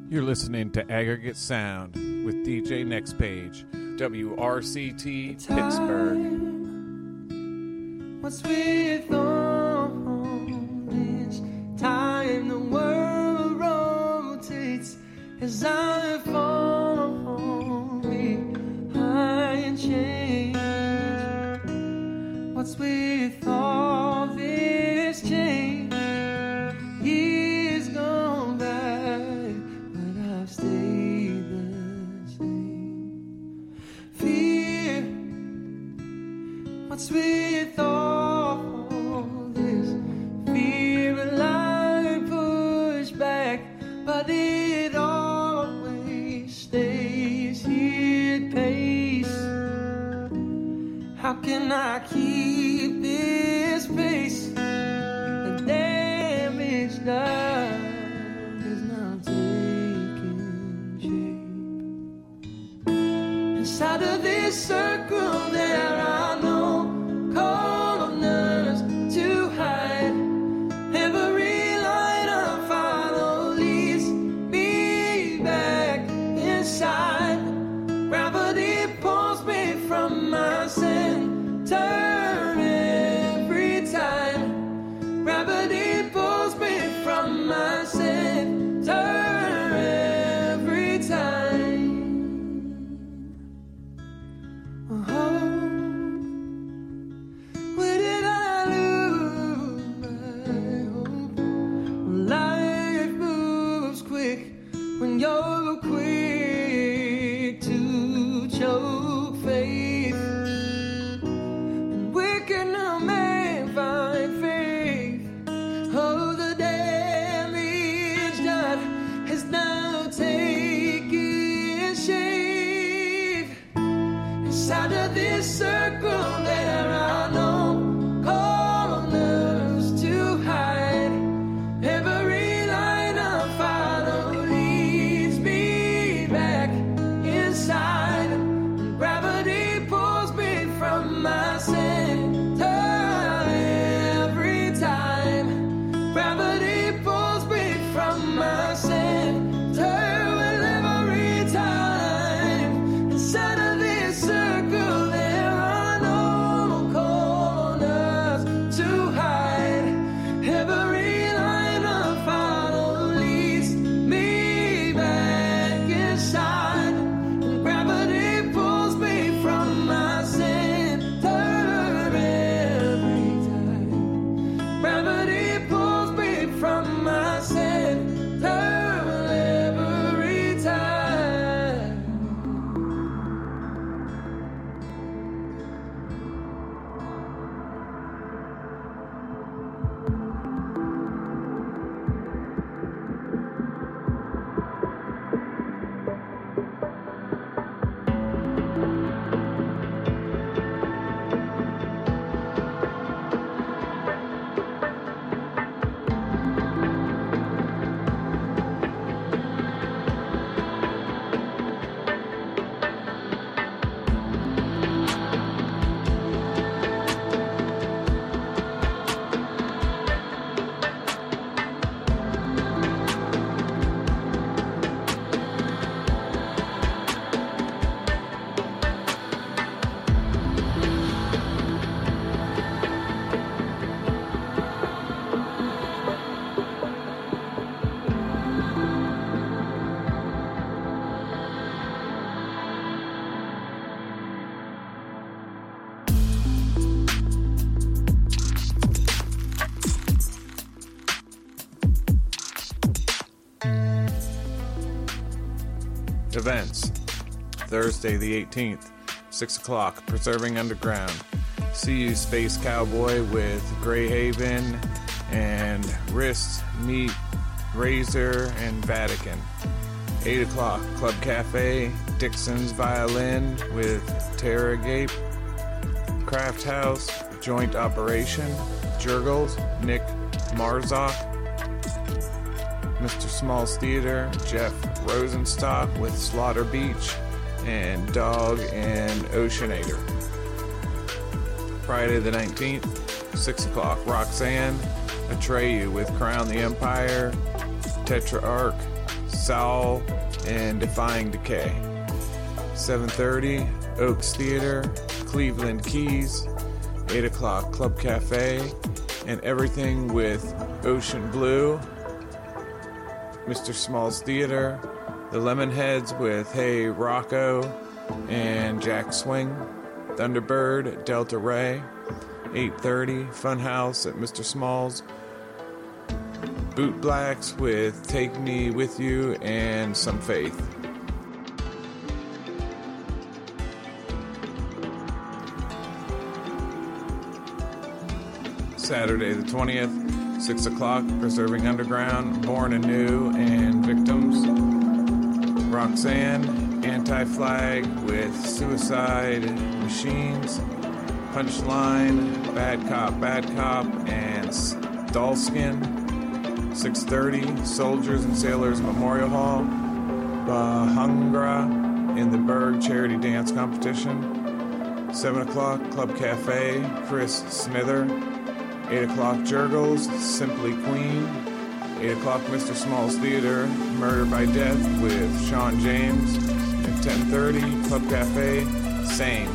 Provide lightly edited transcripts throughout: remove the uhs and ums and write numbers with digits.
You're listening to Aggregate Sound with DJ Next Page, WRCT Pittsburgh. What's with all this time? The world rotates as I fall behind change. What's with all this change? Years gone by, but I've stayed the same. Fear, what's with all this fear? Will I push back, but it always stays here at pace. How can I keep this pace? The damage done is now taking shape. Inside of this circle there are no corners to hide. Every line I follow leads me back inside. Gravity pulls me from my center every time. Gravity pulls me from my center every time. Oh, where did I lose my hope? Life moves quick when you're quick to choke faith. And where can a man find faith? Oh, the damage done has now taken shape. Inside of this circle there are no corners to hide. Every line I follow leads me back inside. And gravity pulls me from my center every time. Gravity pulls me from my center every time. Inside of this circle there are no corners to hide. Every line I follow leads me back inside. And gravity pulls me from my center every time. Gravity pulls me from my center every time. Events. Thursday the 18th, 6 o'clock, Preserving Underground. See You Space Cowboy with Greyhaven and Wrist, Meat, Razor, and Vatican. 8 o'clock, Club Cafe, Dixon's Violin with Terragape. Craft House, Joint Operation, Jurgles, Nick Marzok. Mr. Small's Theater, Jeff Rosenstock with Slaughter Beach, and Dog and Oceanator. Friday the 19th, 6 o'clock, Roxanne, Atreyu with Crown the Empire, Tetrarch, Soul and Defying Decay. 7:30, Oaks Theater, Cleveland Keys. 8 o'clock, Club Cafe, and Everything with Ocean Blue. Mr. Small's Theater, The Lemonheads with Hey Rocco and Jack Swing. Thunderbird, Delta Ray. 8:30, Funhouse at Mr. Small's. Boot Blacks with Take Me With You and Some Faith. Saturday the 20th, 6 o'clock, Preserving Underground, Born Anew and Victims. Roxanne, Anti-Flag with Suicide Machines. Punchline, Bad Cop, and Dollskin. 6:30, Soldiers and Sailors Memorial Hall. Bahungra in the Berg Charity Dance Competition. 7 o'clock, Club Cafe, Chris Smither. 8 o'clock, Jurgles, Simply Queen. 8 o'clock, Mr. Small's Theater, Murder by Death with Sean James. At 10:30, Club Cafe, Same.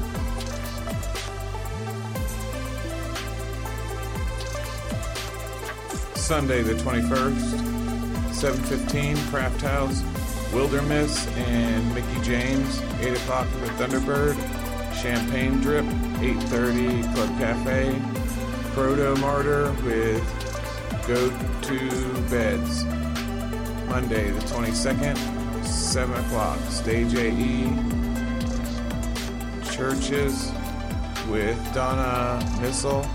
Sunday the 21st, 7:15, Craft House, Wilderness and Mickey James. 8 o'clock, The Thunderbird, Champagne Drip. 8:30, Club Cafe, Proto Martyr with Go to Beds. Monday the 22nd, 7 o'clock, Stage AE, Churches with Donna Missile.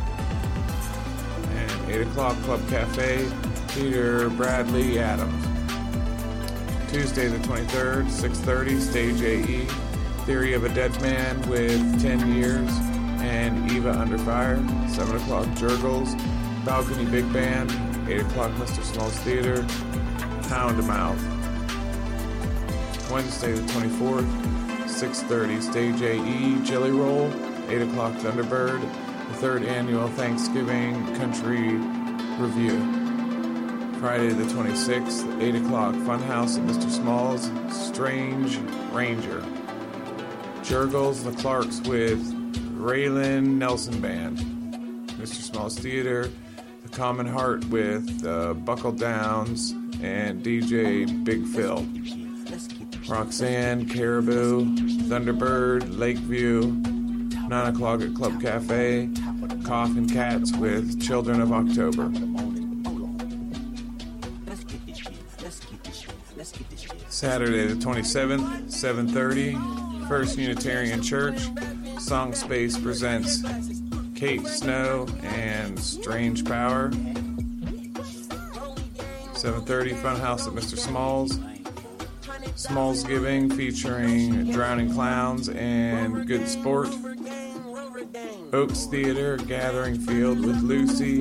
And 8 o'clock, Club Cafe, Peter Bradley Adams. Tuesday the 23rd, 6:30, Stage AE, Theory of a Dead Man with 10 Years. And Eva Under Fire. 7 o'clock, Jurgles, Balcony Big Band. 8 o'clock, Mr. Small's Theater, Pound Mouth. Wednesday the 24th, 6:30, Stage AE, Jelly Roll. 8 o'clock, Thunderbird, the 3rd Annual Thanksgiving Country Review. Friday the 26th, 8 o'clock, Funhouse at Mr. Small's, Strange Ranger. Jurgles, the Clarks with Raylan Nelson Band. Mr. Small's Theater, The Common Heart with Buckle Downs and DJ Big Phil. Roxanne, Caribou, Thunderbird, Lakeview. 9 o'clock at Club Cafe, Coffin Cats with Children of October. Saturday the 27th, 7:30, First Unitarian Church. Song Space presents Kate Snow and Strange Power. 7:30, Funhouse at Mr. Small's. Small's Giving featuring Drowning Clowns and Good Sport. Oaks Theater, Gathering Field with Lucy,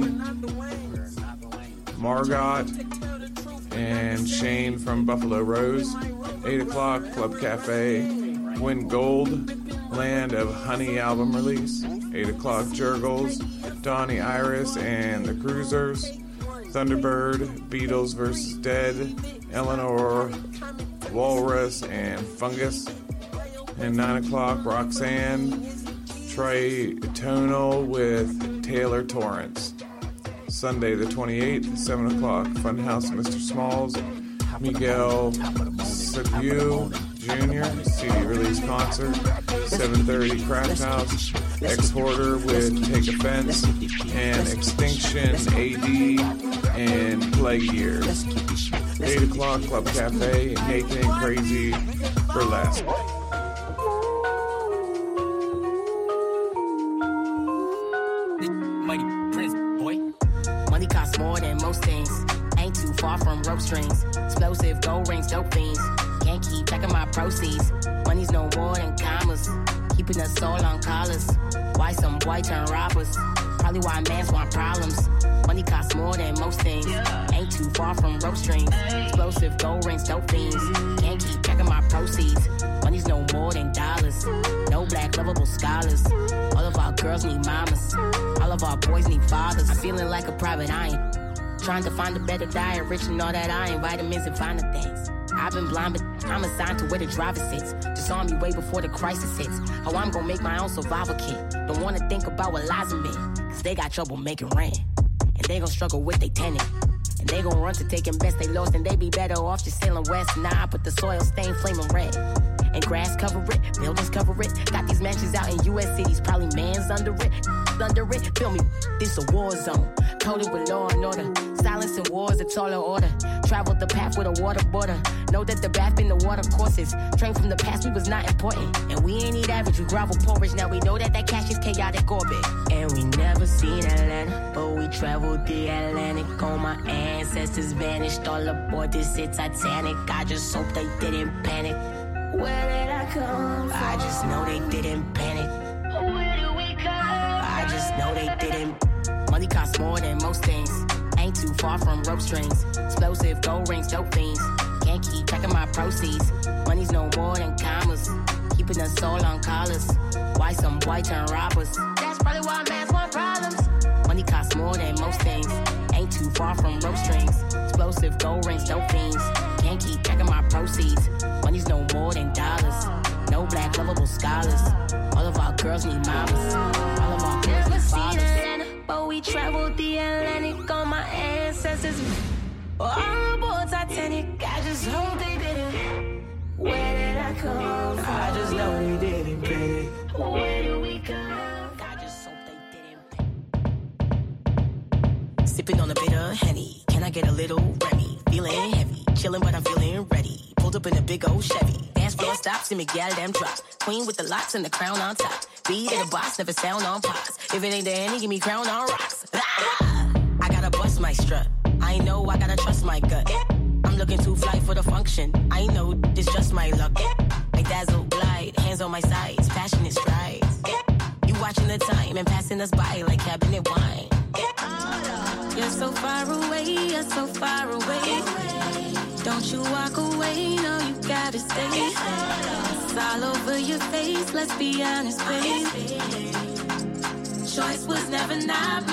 Margot, and Shane from Buffalo Rose. 8 o'clock, Club Cafe, Win Gold, Land of Honey album release. 8 o'clock, Jurgles, Donnie Iris and the Cruisers. Thunderbird, Beatles vs. Dead, Eleanor, Walrus, and Fungus. And 9 o'clock, Roxanne, Tritonal with Taylor Torrance. Sunday the 28th, 7 o'clock, Funhouse at Mr. Small's, Miguel Sabu Jr. CD release concert. 7:30, Craft House, Ex-Hoarder with Take Offense, and Extinction AD and Plague Years. 8 o'clock, Club Cafe, Naked and Crazy Burlesque. Mighty Prince, boy. Money costs more than most things. Ain't too far from rope strings. Explosive gold rings, dope fiends. Can't keep track of my proceeds. Money's no more than commas. Keeping us all on collars. Why some boy turn robbers? Probably why mans want problems. Money costs more than most things. Ain't too far from rope strings. Explosive gold rings, dope fiends. Can't keep track of my proceeds. Money's no more than dollars. No black lovable scholars. All of our girls need mamas. All of our boys need fathers. I'm feeling like a private eye. Trying to find a better diet, rich in all that iron, vitamins and finer things. I've been blind, but I'm assigned to where the driver sits. Just saw me way before the crisis hits. How I'm gonna make my own survival kit. Don't wanna think about what lies in me, cause they got trouble making rent. And they gon' struggle with they tenant. And they gon' run to taking best they lost, and they be better off just sailing west. Nah, but the soil stained flaming red. And grass cover it, buildings cover it. Got these mansions out in U.S. cities, probably mans under it. Feel me, this a war zone. Coated with law and order. Silence and wars, a taller order. Traveled the path with a water border. Know that the bath in the water courses. Trained from the past, we was not important. And we ain't eat average, we grovel porridge. Now we know that that cash is chaotic orbit. And we never seen Atlanta, but we traveled the Atlantic. All my ancestors vanished, all aboard this hit Titanic. I just hope they didn't panic. Where did I come from? I just know they didn't panic. Where do we come? I just know they didn't. Money costs more than most things. Ain't too far from rope strings. Explosive gold rings, dope fiends. Can't keep track of my proceeds. Money's no more than commas. Keeping us all on collars. Why some boy turn robbers? That's probably why mans want problems. Money costs more than most things. Ain't too far from rope strings. Explosive gold rings, dope fiends. Can't keep track of my proceeds. Money's no more than dollars. No black lovable scholars. All of our girls need mamas. All of our girls need fathers. But we traveled the Atlantic on my ancestors. All aboard Titanic. I just hope they didn't. Where did I come from? I just know they didn't panic. Where do we come? I just hope they didn't. Sipping on a bit of Henny. Can I get a little Remy? Feeling heavy. Chilling, but I'm feeling ready. Pulled up in a big old Chevy. Dance floor stops and Miguel damn drops. Queen with the locks and the crown on top. Beat in the box, never sound on pots. If it ain't the Henny, give me crown on rocks. Ah! I gotta bust my strut. I know I gotta trust my gut. I'm looking too fly for the function. I know this just my luck. I dazzle, glide, hands on my sides, passionate strides. You watching the time and passing us by like cabinet wine. You're so far away, you're so far away. Don't you walk away, no, you gotta stay. It's all over your face, let's be honest, babe. Choice was never not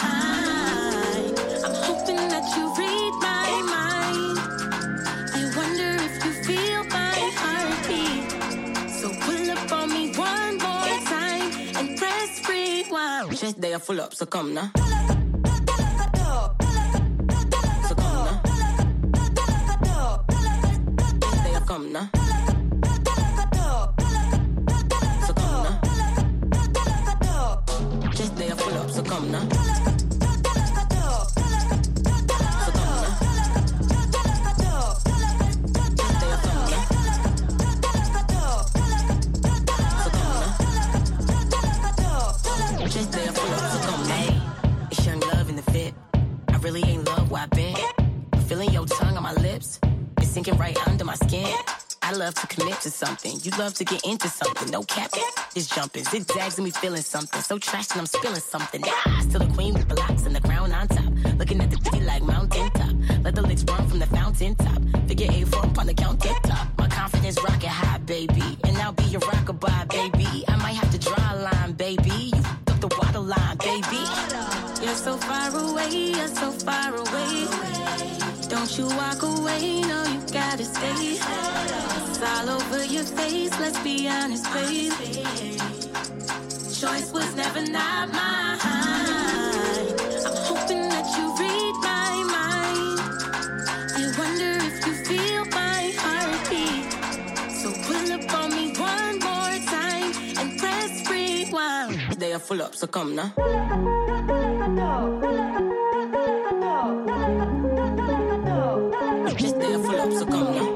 mine. I'm hoping that you read my mind. I wonder if you feel my heartbeat. So pull up on me one more time and press rewind. Just they are full up, so come now. Come now. So come now. Just they are full up, so come now. So come now. Just they are come now. So come now. Just they are full up, so come now. Hey, it's young love in the fit. I really ain't love where I've been. Feeling your tongue on my lips. Sinking right under my skin. I love to commit to something. You love to get into something. No cap, it's jumping. Zigzags and me feeling something. So trashed and I'm spilling something. Ah, still a queen with blocks and the crown on top. Looking at the city like mountain top. Let the licks run from the fountain top. Figure 8-4 up on the counter top. My confidence rocket high, baby. And I'll be your rockabye, baby. I might have to draw a line, baby. You up the water line, baby. You're so far away, you're so far away. Don't you walk away, no, you gotta stay. It's all over your face, let's be honest, babe. Choice was never not mine. I'm hoping that you read my mind. I wonder if you feel my heartbeat. So pull up on me one more time and press rewind. They are full up, so come now. Just they are full up, so come now.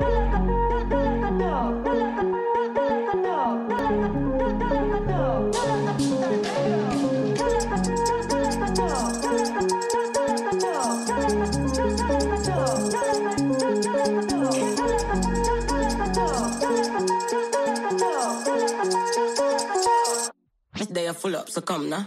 Just they are full up, so come now.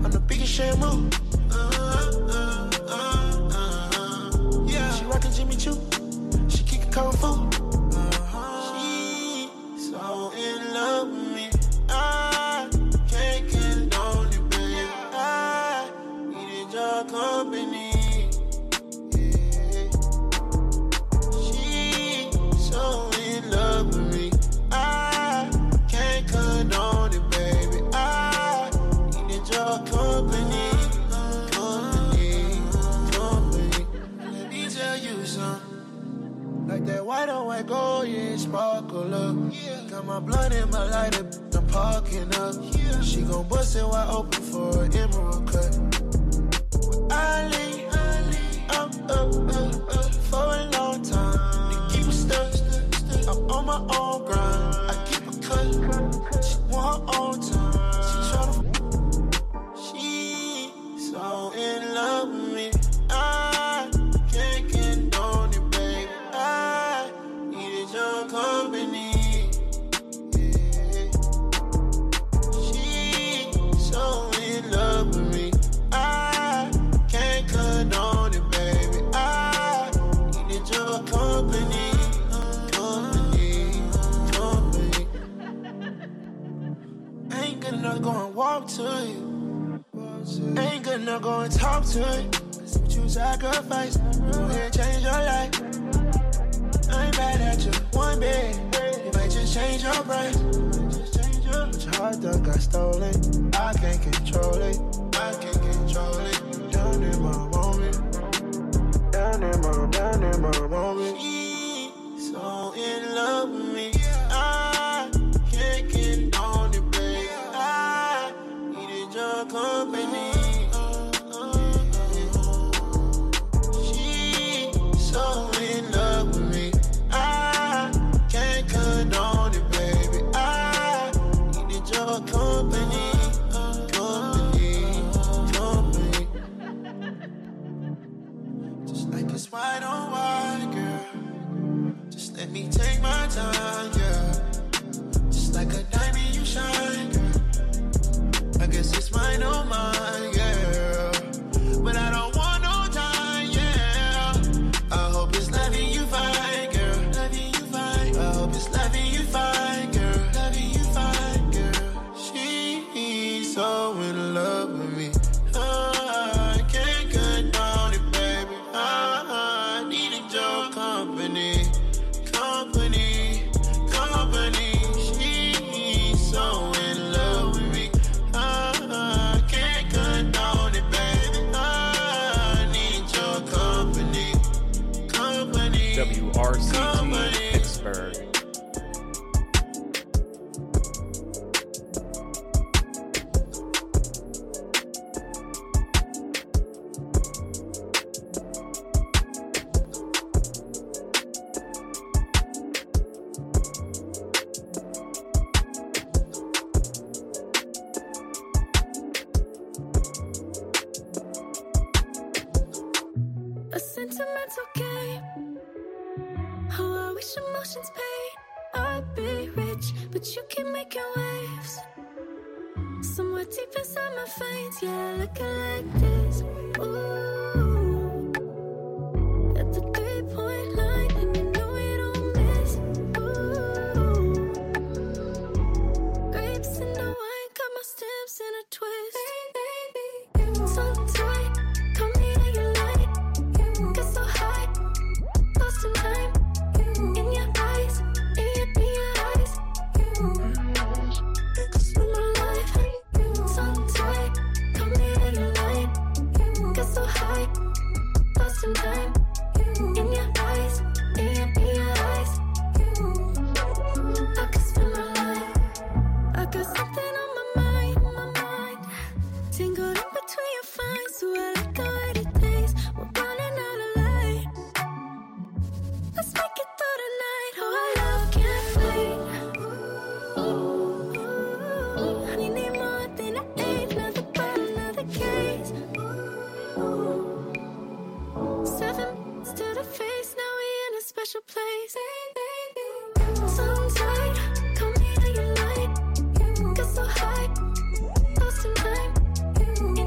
I'm the biggest shamu. Yeah, she rockin' Jimmy Choo. She kickin' Kung Fu. She's so in love with me. I can't get lonely, baby. I needed your company. Yeah. She's so in love with me. I can't condone it, baby. I needed your company. Let me tell you something. Like that white on white gold, yeah, sparkle up. Yeah. Got my blunt in my lighter, I'm parking up. Yeah. She gon' bust it wide open for an emerald cut. I lean up for a long time. To keep it stuck. I'm on my own grind. I keep it cut. She want her own time. She's so in love with me. I can't condone it, baby. I needed your company. Yeah. She's so in love with me. I can't condone it, baby. I needed your company. Ain't good enough, go and walk to you. Ain't good enough, go and talk to you. See what you sacrifice. Go ahead, change your life. I ain't mad at you. One bed, you might just change your price. But your heart done got stolen. I can't control it. I can't control it. Down in my moment. Down in my moment. She's so in love with me. I can't get on it, baby. I needed your company. She's so in love with me. I can't condone it, baby. I needed your company. Company. Just like it's white on white, girl. Just let me take my time, yeah. Just like a diamond you shine, girl. I guess it's mine, oh mine, yeah. But I don't want no time, yeah. I hope it's loving you fine, girl. Loving you fine. I hope it's loving you fine, girl. Loving you fine, girl. She's so in love with me. I can't condone it, baby. I needed your company. Company. She's so in love with me. I can't condone it, baby. I need your company. WRCT Pittsburgh. A sentimental game. How I wish emotions paid. I'd be rich, but you keep making waves. Somewhere deep inside my veins, yeah, looking like this. Ooh, at the 3-point line, and you know we don't miss. Ooh, grapes in the wine, got my stems in a twist. Baby, so tight, call me how you like. Get so high, lost in time. In your eyes, in your eyes. Cause you're my life. So tight, call me how you like. Get so high, lost in time. In your eyes, in your eyes. I could spend my life. I got something on my mind. Tangled in between your vines, so I like already things. We're running out of light. Let's make it through the night. Oh, our love can't wait. Ooh, we need more than an eight, another bottle, another case. Ooh, 7 to the face, now we in a special place. So tight, call me how you like. Get so high, lost in time.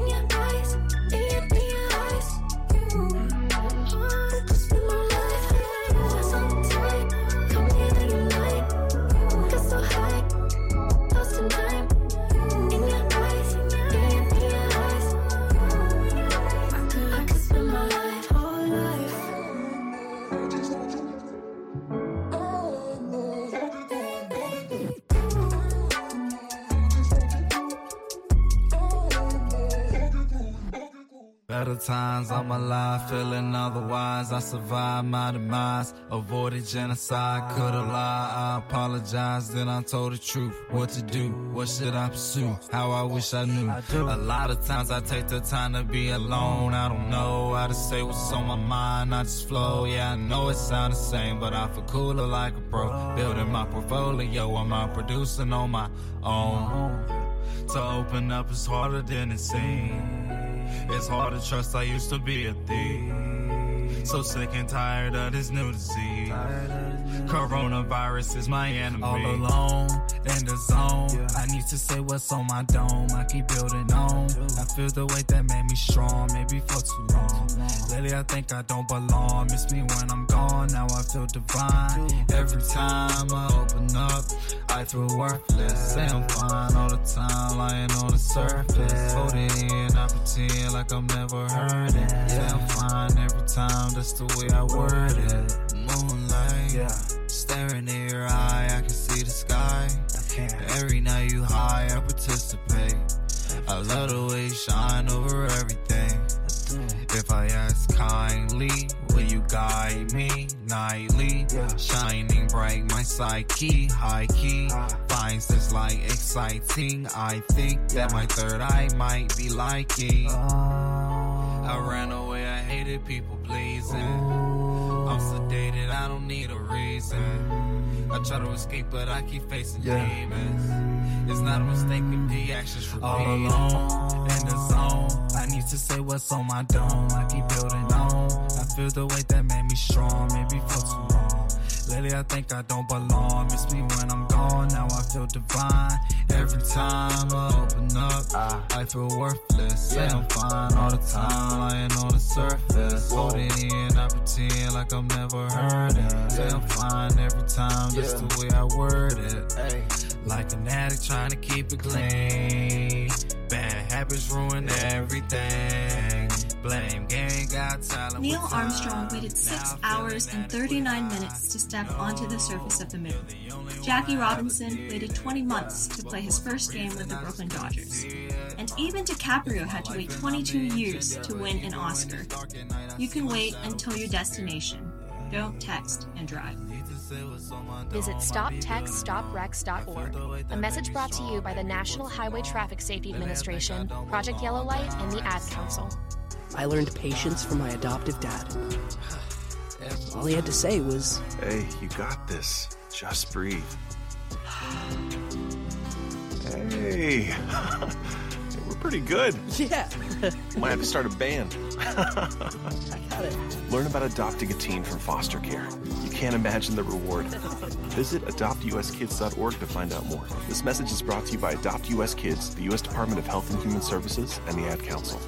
Other times I'm alive, feeling otherwise. I survived my demise, avoided genocide, could've lied, I apologize. Then I told the truth, what to do, what should I pursue, how I wish I knew. A lot of times I take the time to be alone. I don't know how to say what's on my mind, I just flow. Yeah, I know it sounds the same, but I feel cooler like a pro. Building my portfolio, I'm out producing on my own. To open up is harder than it seems. It's hard to trust, I used to be a thief. So sick and tired of this new disease. Coronavirus is my enemy. All alone, in the zone. I need to say what's on my dome. I keep building on. I feel the weight that made me strong, maybe for too long. Lately I think I don't belong. Miss me when I'm gone, now I feel divine. Every time I open up, I feel worthless. Say I'm fine all the time, lying on the surface. Hold it in, I pretend like I've never heard it. Say I'm fine every time, that's the way I word it. Moonlight, staring in your eye, I can see the sky. Every night you high, I participate. I love the way you shine over everything. If I ask kindly, will you guide me nightly? Shining bright, my psyche, high key finds this light exciting. I think that my third eye might be liking. I ran away, I hated people pleasing. I'm sedated, I don't need a reason. I try to escape, but I keep facing demons. It's not a mistake if the actions repeat. All alone, in the zone. I need to say what's on my dome. I keep building on. I feel the weight that made me strong, maybe for too long. Lately I think I don't belong. Miss me when I'm gone, now I feel divine. Every time I open up, I feel worthless. Say I'm fine all the time, lying on the surface. Hold it in, I pretend like I've never heard it. Say I'm fine every time, that's the way I word it. Like an addict trying to keep it clean. Bad habits ruin everything. Blame game, got talent. Neil Armstrong waited 6 hours and 39 minutes to step onto the surface of the moon. Jackie Robinson waited 20 months to play his first game with the Brooklyn Dodgers. And even DiCaprio had to wait 22 years to win an Oscar. You can wait until your destination. Don't text and drive. Visit StopTextStopWrecks.org. A message brought to you by the National Highway Traffic Safety Administration, Project Yellow Light, and the Ad Council. I learned patience from my adoptive dad. All he had to say was, "Hey, you got this. Just breathe." Hey, we're pretty good. Yeah. Might have to start a band. I got it. Learn about adopting a teen from foster care. You can't imagine the reward. Visit adoptuskids.org to find out more. This message is brought to you by Adopt US Kids, the U.S. Department of Health and Human Services, and the Ad Council.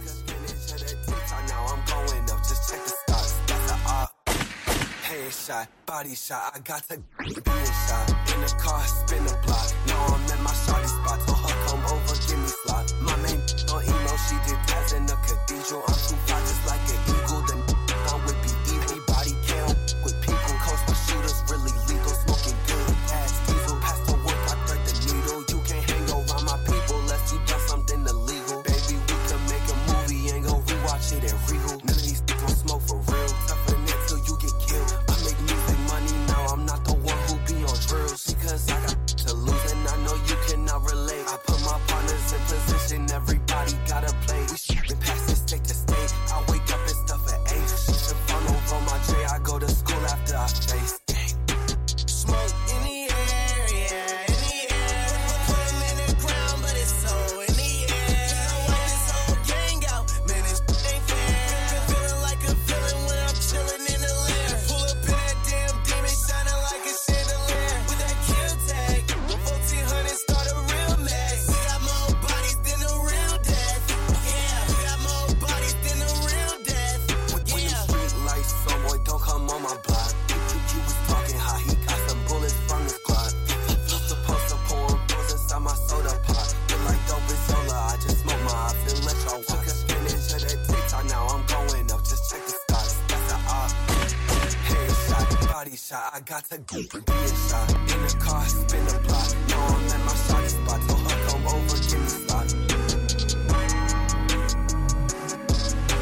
Shot, body shot, I got to be a shot. In the car, spin the block. Now I'm in my shawty spot. Told her come over, give me slot. My main on email, she did ties in the cathedral. I'm too fly just like an eagle. Then I would be everybody count with people. Coast my shooters, really lethal. Smoking good ass diesel. Past the work, I thread the needle. You can't hang around my people unless you done something illegal. Baby, we can make a movie and go rewatch it at Regal. None of these gon' smoke for real. Toughen it till you get killed. I'm not the one who be on drills because I got to lose and I know you cannot relate. I put my partners in position, everybody gotta play. We shifting past the state to state. I wake up and stuff at 8. Shit the funnel from my J. I go to school after I face. Smoke in the air, yeah, in the air. Put them in the ground, but it's so in the air. Tryna wipe this whole gang out, man, this ain't fair. Feeling like a villain when I'm chilling in the lair. Pull up in that damn demon, shining like a chandelier. With that kill tag, 1400 start a real mess. We got more bodies than a real death. Yeah, we got more bodies than a real death. When you street lights, so boy, don't come on my block. He was talking hot, he got some bullets from his Glock. Supposed to pour pills inside my soda pot. Feel like dope is solar, I just smoke my ops and let y'all watch. Took a spinach to that TikTok, now I'm going up, just check the stocks. That's the op. Headshot, body shot, I got to go for be a shot. In the car, spin the block. Now I'm at my shawty spot. Told her come over, give me slot.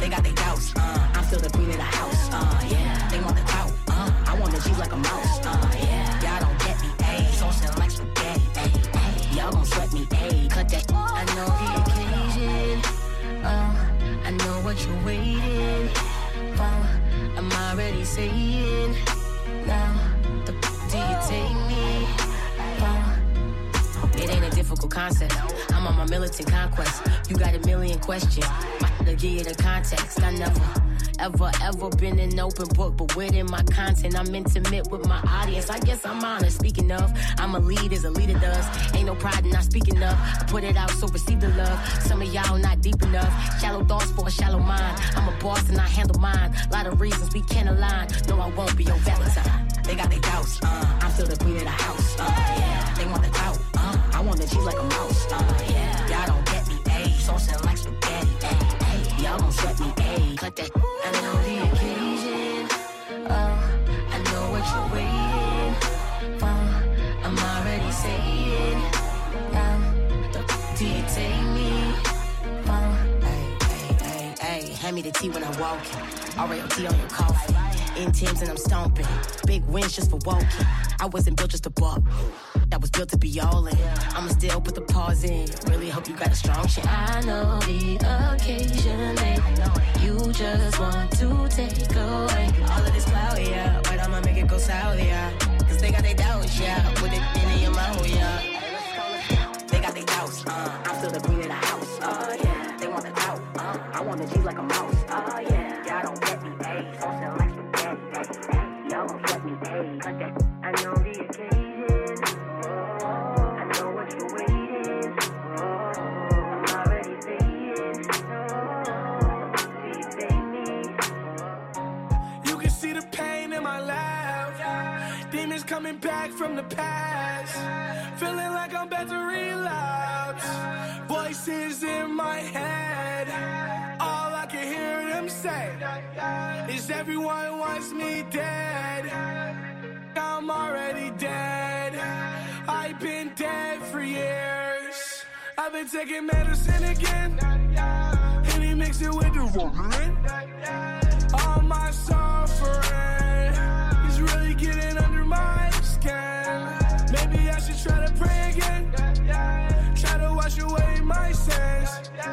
They got their doubts, I'm still the queen of the house, yeah. They want the clout, I want the G's like a mouse, yeah. Y'all don't get me, ayy. Saucing like spaghetti, ayy. Y'all gon' sweat me, ayy. Cut that. I know the occasion, I know what you're waiting for. I'm already saying, now, the do you take me for? It ain't a difficult concept. I'm on my militant conquest. You got a million questions. To give you the context, I never, ever been an open book, but within my content, I'm intimate with my audience. I guess I'm honest. Speaking of, I'm a lead as a leader does. Ain't no pride in not speaking of. I put it out, so receive the love. Some of y'all not deep enough. Shallow thoughts for a shallow mind. I'm a boss and I handle mine. Lot of reasons we can't align. No, I won't be your Valentine. They got their doubts. I'm still the queen of the house. Yeah. They want the clout. I want the cheese like a mouse. Yeah. Y'all don't get me. Ayy. Saucing like spaghetti. Ayy. Y'all gon' sweat me, ayy. Cut that. I know the occasion. I know what you're waiting for. I'm already saying, do you take me for? Ayy. Hand me the tea when I'm walking. Oreo tea on your coffee. In Timbs and I'm stomping. Big wins just for walking. I wasn't built just to walk. I was built to be all in. I'ma still put the pause in. Really hope you got a strong shit. I know the occasion, babe. You just want to take away all of this cloud, yeah. But I'ma make it go south, yeah. Cause they got their doubts, yeah. Put it in your mouth, yeah. They got their doubts, I'm still the queen of the house, yeah. They want the clout, I want the G's like a mouse, yeah. Y'all don't get me, ayy. Saucing like spaghetti, ayy. Y'all gon' sweat me, ayy. Cut that. I know the occasion. Demons coming back from the past, feeling like I'm about to relapse. Voices in my head, all I can hear them say is everyone wants me dead. I'm already dead. I've been dead for years. I've been taking medicine again, and he mix it with the Rogaine. All my suffering is really getting under my skin. Maybe I should try to pray again, try to wash away my sins.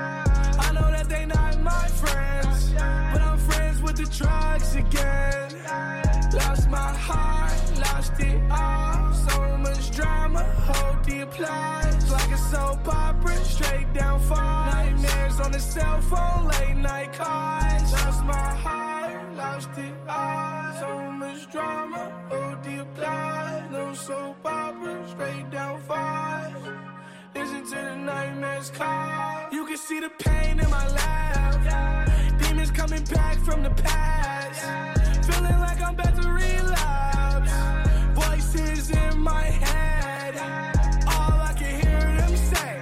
I know that they not my friends, but I'm friends with the drugs again. Lost my heart, lost it all. So much drama, hold the applause. Like a soap opera, straight down far. Nightmares on the cell phone, late night calls. Lost my heart, lost it all. So much drama, hold the applause. No soap opera, straight down far. Listen to the nightmares call. You can see the pain in my laugh. Demons coming back from the past, feeling like I'm about to relapse. Voices in my head, all I can hear them say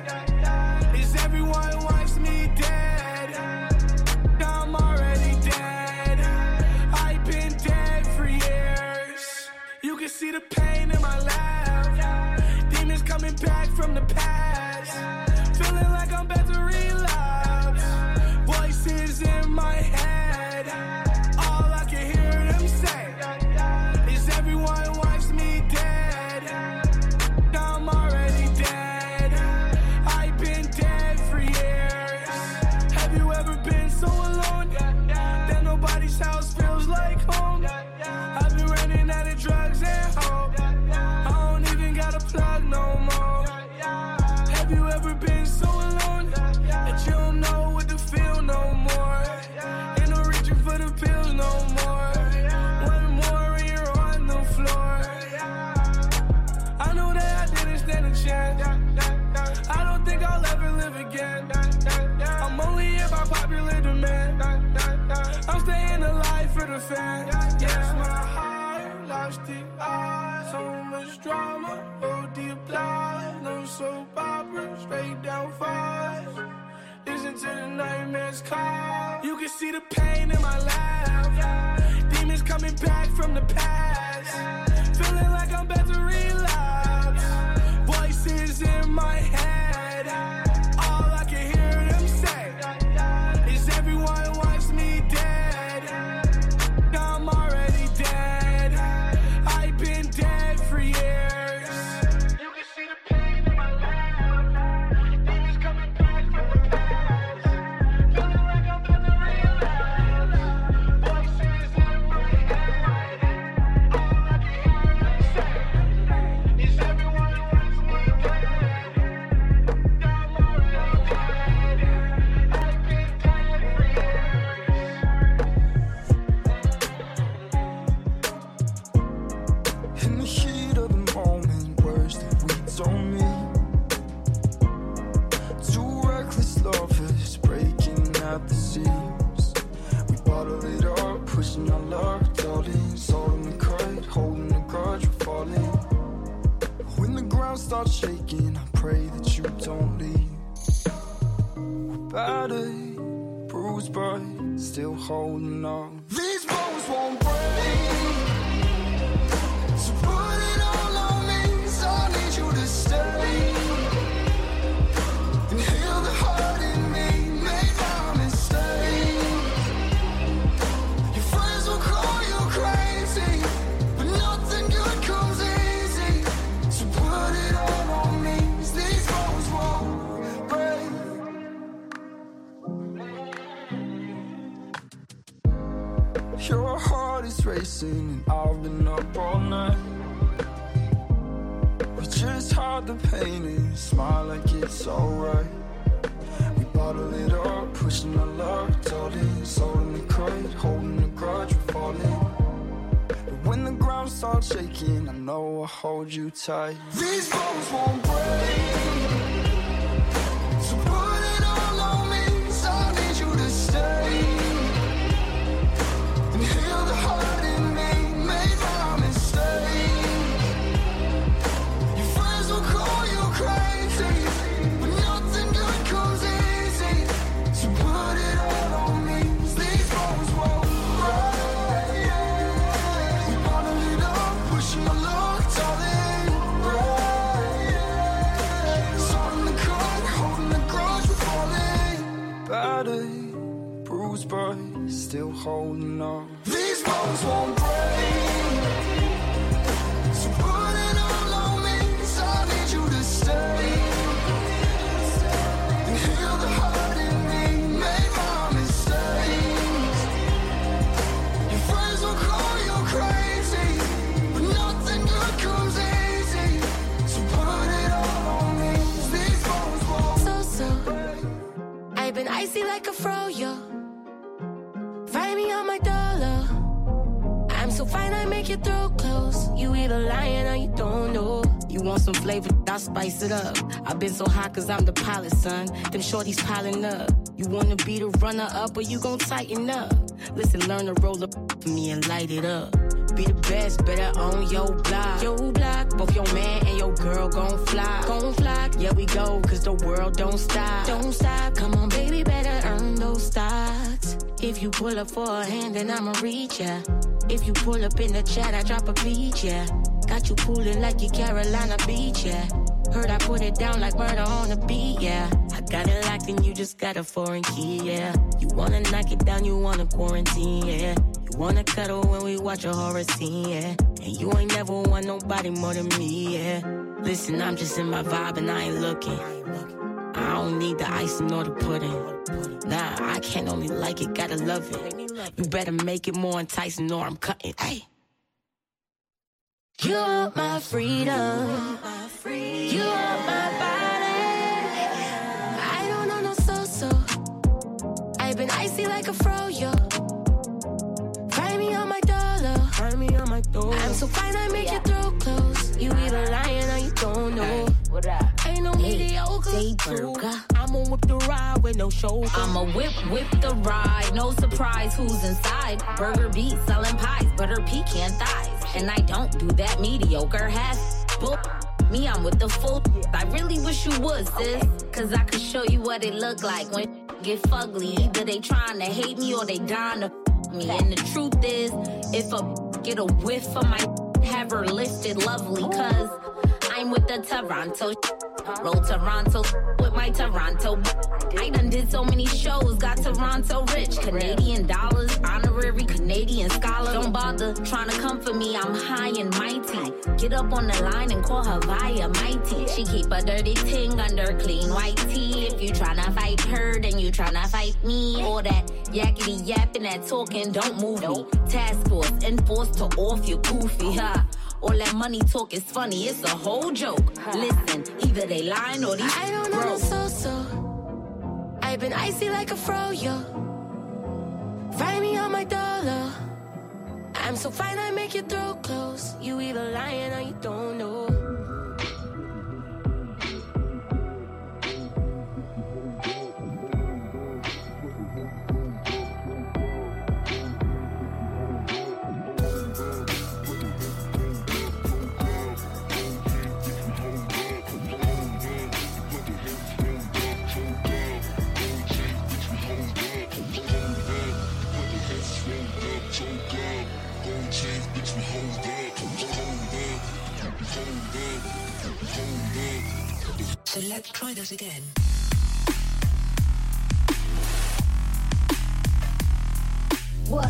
is everyone wants me dead. I'm already dead. I've been dead for years. You can see the pain in my laugh. Demons coming back from the past, feeling like I'm about to relapse. Voices in my head, all I can hear them say is everyone wants me dead. I'm already dead. I've been dead for years. Have you ever been so alone that nobody's house feels like home? I've been running out of drugs and hope. I don't even got a plug no more. Have you ever been so alone that you don't know what to feel no more? Ain't no reaching for the pills no more. One more and you're on the floor. I know that I didn't stand a chance. I don't think I'll ever live again. I'm only here by popular demand. I'm staying alive for the fans. Yes, my heart lost it all. So much drama, hold the applause. No soap opera, straight down fast. Listen to the nightmares call. You can see the pain in my laugh. Demons coming back from the past, feeling like I'm about to relapse. Voices in my head, all I can hear them say is everyone wants me pushing our luck, darling. Soul in the crate, holding the grudge, we're falling. When the ground starts shaking, I pray that you don't leave. We're battered, bruised, but still holding on. These bones won't break. So put it all on me, so I need you to stay. And heal the heart in me, make my mistake. Your friends will call you crazy, but nothing good comes easy. So put it all on me, these bones won't break. Your heart is racing and I've been up all night. We just hide the pain and smile like it's alright. We bottle it up, pushing our luck, darling. Soul in the crate, holding the grudge, we're falling. But when the ground starts shaking, I know I'll hold you tight. These bones won't break. So put it all on me, so I need you to stay. And heal the heart in me, make my mistake. Your friends will call you crazy, but nothing good comes easy. So put it all on me, these bones won't break. We bottle it up, pushing our luck, darling. Soul in the cut, holding the grudge, we're falling. Battered, bruised, but still holding on. These bones won't break. So put it all on me, so I need you to stay. And heal the heart in me, make my mistakes. Your friends will call you crazy, but nothing good comes easy. So put it all on me, these bones won't break. I've been icy like a froyo. Find me on my dollar. I'm so fine, I make your throat close. You either lying or you don't know. You want some flavor, I'll spice it up. I've been so hot cause I'm the pilot, son. Them shorties piling up. You wanna be the runner up or you gon' tighten up? Listen, learn to roll up for me and light it up. Be the best, better on your block. Your block, both your man and your girl gon' fly. Gon' fly, yeah we go, cause the world don't stop. Don't stop, come on baby, better earn those stocks. If you pull up for a hand, then I'ma reach ya. If you pull up in the chat, I drop a beat, yeah. Got you cooling like you Carolina Beach, yeah. Heard I put it down like murder on the beat, yeah. I got it locked and you just got a foreign key, yeah. You wanna knock it down, you wanna quarantine, yeah. You wanna cuddle when we watch a horror scene, yeah. And you ain't never want nobody more than me, yeah. Listen, I'm just in my vibe and I ain't looking. I don't need the icing or the pudding. Nah, I can't only like it, gotta love it. You better make it more enticing or I'm cutting, hey. You want my freedom. You want my body. I don't know no so-so. I've been icy like a froyo. Find me on my dollar. Find me on my door. I'm so fine, I make your throat close. You either lying or you don't know. What up? Ain't no mediocre. I'ma whip the ride with no shoulder. I'ma whip the ride. No surprise who's inside. Burger beat, selling pies, butter pecan thighs. And I don't do that mediocre half. Me, I'm with the full. I really wish you would, sis. Cause I could show you what it look like when get fugly. Either they trying to hate me or they dying to me. And the truth is, if a get a whiff of my have her listed lovely. Cause I'm with the Toronto. Roll Toronto with my Toronto. I done did so many shows, got Toronto rich. Canadian dollars, honorary Canadian scholar. Don't bother trying to come for me, I'm high and mighty. Get up on the line and call her via mighty. She keep a dirty ting under clean white tee. If you tryna fight her, then you tryna fight me. All that yakety yapping, that talking, don't move me. Task force, enforced to off your goofy, ha. All that money talk is funny, it's a whole joke. Listen, either they lying or these I don't know no so-so. I've been icy like a froyo. Find me on my dollar. I'm so fine, I make your throat close. You either lying or you don't know. Try that again. What?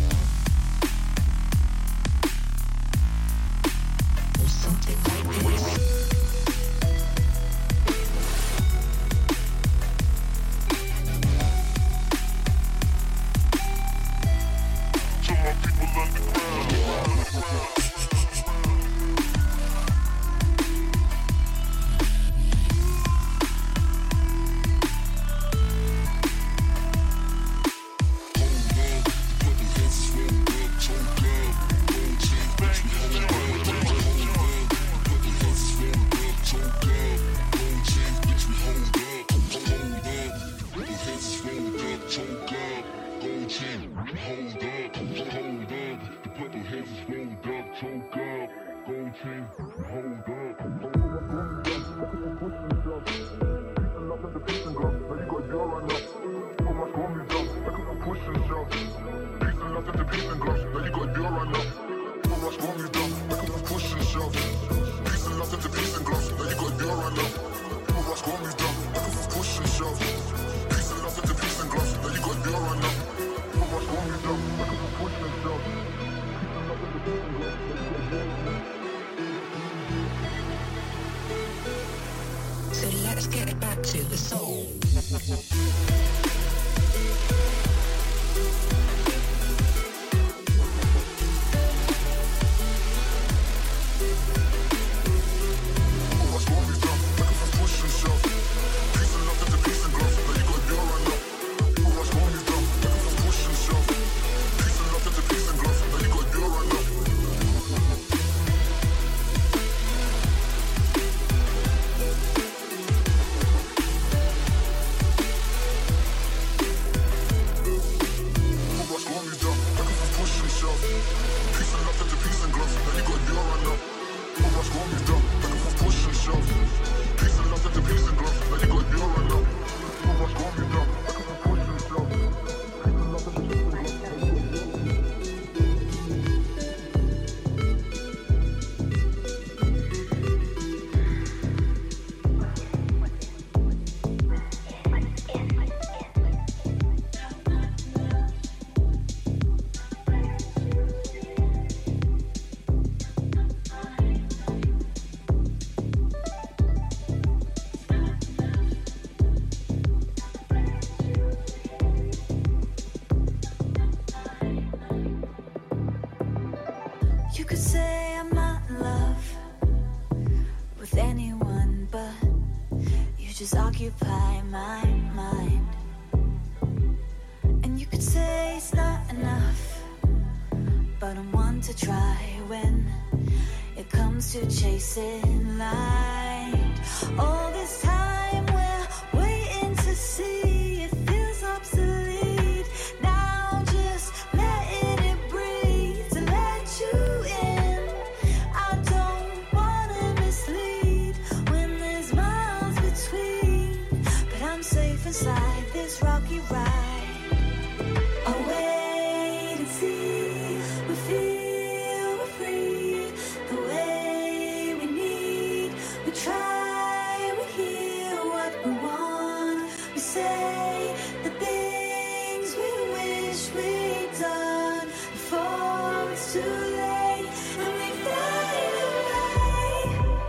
Or something like this. So let's get back to the soul. You could say I'm not in love with anyone, but you just occupy my mind. And you could say it's not enough, but I'm one to try when it comes to chasing light. All this time we're waiting to see, it feels obsolete. Now just letting it breathe to let you in. I don't wanna mislead when there's miles between, but I'm safe inside this rocky ride. I'll wait and see, we feel we're free, the way we need. We try, we hear what we want. We say the things we wish we'd done before it's too late, and we fade away.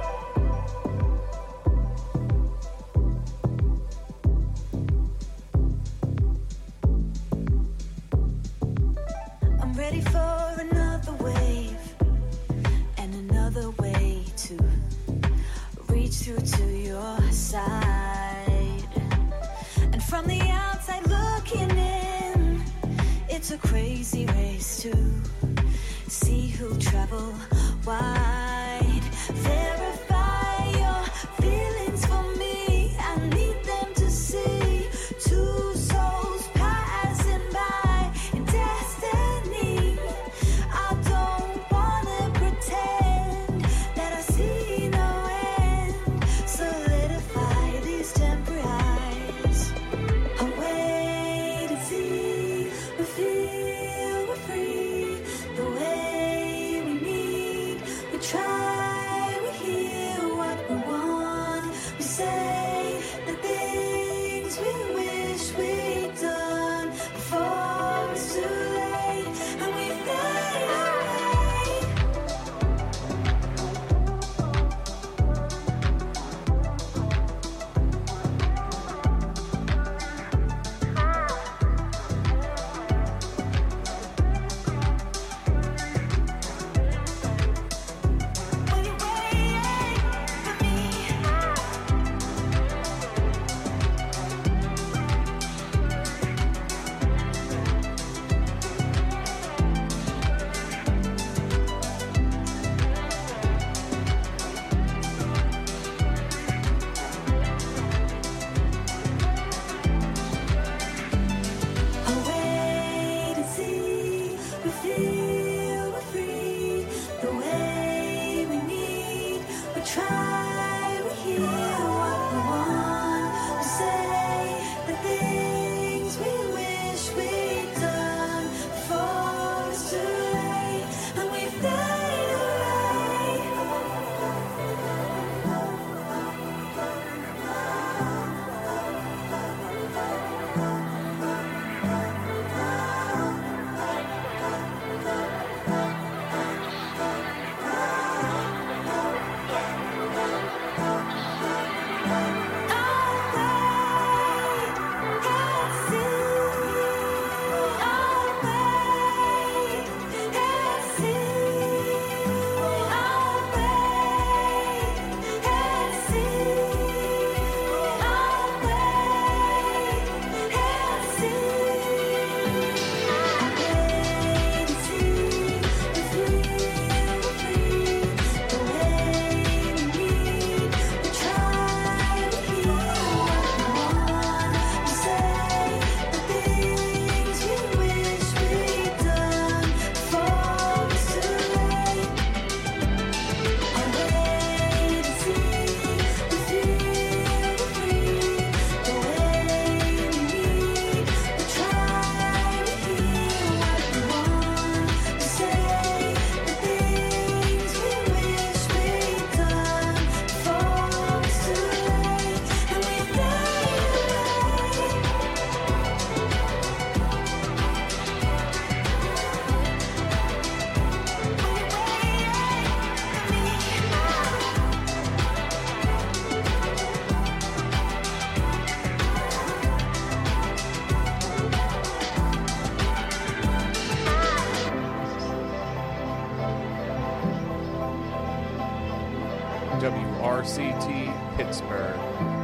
I'm ready for another wave and another way to reach through to your side. And from the outside looking in, it's a crazy race to see who'll travel wide. Verify your feelings for me, I need them to see two souls passing by in destiny. I don't wanna pretend that I see no end. Solidify these temporary highs. I wait and see, we feel we're free, the way we need. We try. RCT Pittsburgh.